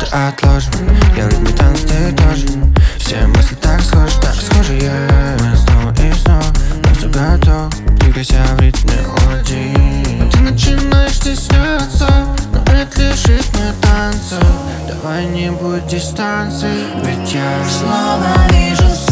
отложим. Я ритм танц, ты тоже. Все мысли так схожие. Мы снова и снова, но все готов. Двигайся в ритме мелодии. Ты начинаешь стесняться, но это лишь ритм танца. Давай не будь дистанции, ведь я снова вижу